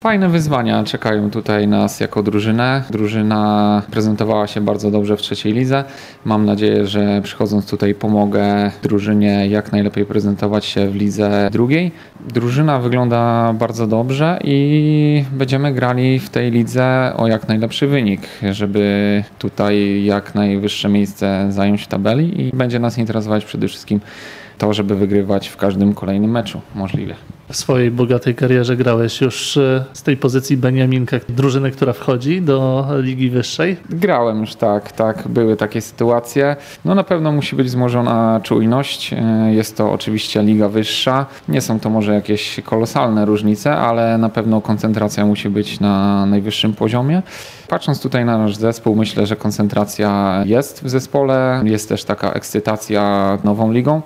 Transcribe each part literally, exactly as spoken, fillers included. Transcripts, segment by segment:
Fajne wyzwania czekają tutaj nas jako drużynę. Drużyna prezentowała się bardzo dobrze w trzeciej lidze. Mam nadzieję, że przychodząc tutaj pomogę drużynie jak najlepiej prezentować się w lidze drugiej. Drużyna wygląda bardzo dobrze i będziemy grali w tej lidze o jak najlepszy wynik, żeby tutaj jak najwyższe miejsce zająć w tabeli i będzie nas interesować przede wszystkim to, żeby wygrywać w każdym kolejnym meczu możliwie. W swojej bogatej karierze grałeś już z tej pozycji Beniaminka, drużyny, która wchodzi do Ligi Wyższej? Grałem już, tak, tak. Były takie sytuacje. No na pewno musi być wzmożona czujność. Jest to oczywiście Liga Wyższa. Nie są to może jakieś kolosalne różnice, ale na pewno koncentracja musi być na najwyższym poziomie. Patrząc tutaj na nasz zespół, myślę, że koncentracja jest w zespole. Jest też taka ekscytacja nową ligą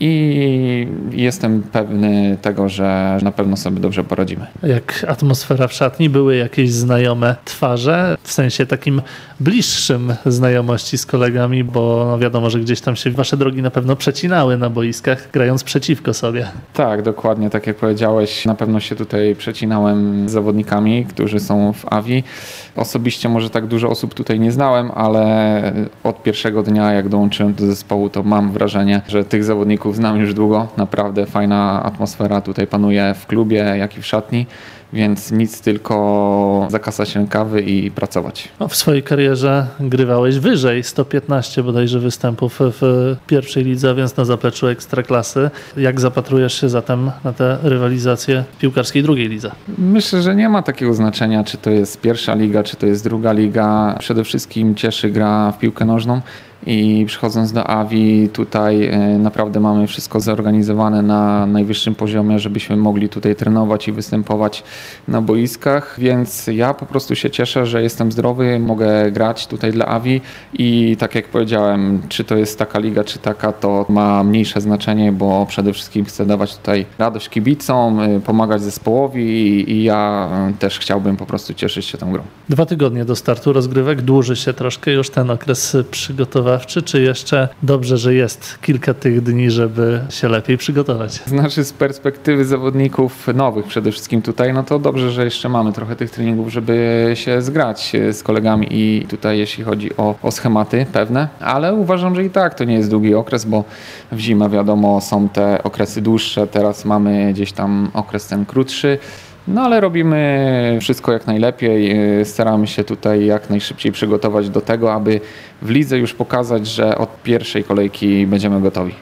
i jestem pewny tego, że na pewno sobie dobrze poradzimy. Jak atmosfera w szatni? Były jakieś znajome twarze? W sensie takim bliższym znajomości z kolegami, bo no wiadomo, że gdzieś tam się wasze drogi na pewno przecinały na boiskach, grając przeciwko sobie. Tak, dokładnie. Tak jak powiedziałeś, na pewno się tutaj przecinałem z zawodnikami, którzy są w A W I. Osobiście może tak dużo osób tutaj nie znałem, ale od pierwszego dnia, jak dołączyłem do zespołu, to mam wrażenie, że tych zawodników znam już długo. Naprawdę fajna atmosfera tutaj panuje w klubie, jak i w szatni. Więc nic, tylko zakasać rękawy i pracować. No, w swojej karierze grywałeś wyżej, sto piętnaście bodajże występów w pierwszej lidze, więc na zapleczu Ekstraklasy. Jak zapatrujesz się zatem na tę rywalizację w piłkarskiej drugiej lidze? Myślę, że nie ma takiego znaczenia, czy to jest pierwsza liga, czy to jest druga liga. Przede wszystkim cieszy gra w piłkę nożną. I przychodząc do A W I tutaj naprawdę mamy wszystko zorganizowane na najwyższym poziomie, żebyśmy mogli tutaj trenować i występować na boiskach, więc ja po prostu się cieszę, że jestem zdrowy, mogę grać tutaj dla A W I i tak jak powiedziałem, czy to jest taka liga, czy taka, to ma mniejsze znaczenie, bo przede wszystkim chcę dawać tutaj radość kibicom, pomagać zespołowi i ja też chciałbym po prostu cieszyć się tą grą. Dwa tygodnie do startu rozgrywek, dłuży się troszkę już ten okres przygotowawczy. Czy jeszcze dobrze, że jest kilka tych dni, żeby się lepiej przygotować? Znaczy z perspektywy zawodników nowych przede wszystkim tutaj, no to dobrze, że jeszcze mamy trochę tych treningów, żeby się zgrać z kolegami i tutaj jeśli chodzi o, o schematy pewne, ale uważam, że i tak to nie jest długi okres, bo w zimę wiadomo są te okresy dłuższe, teraz mamy gdzieś tam okres ten krótszy. No ale robimy wszystko jak najlepiej, staramy się tutaj jak najszybciej przygotować do tego, aby w lidze już pokazać, że od pierwszej kolejki będziemy gotowi.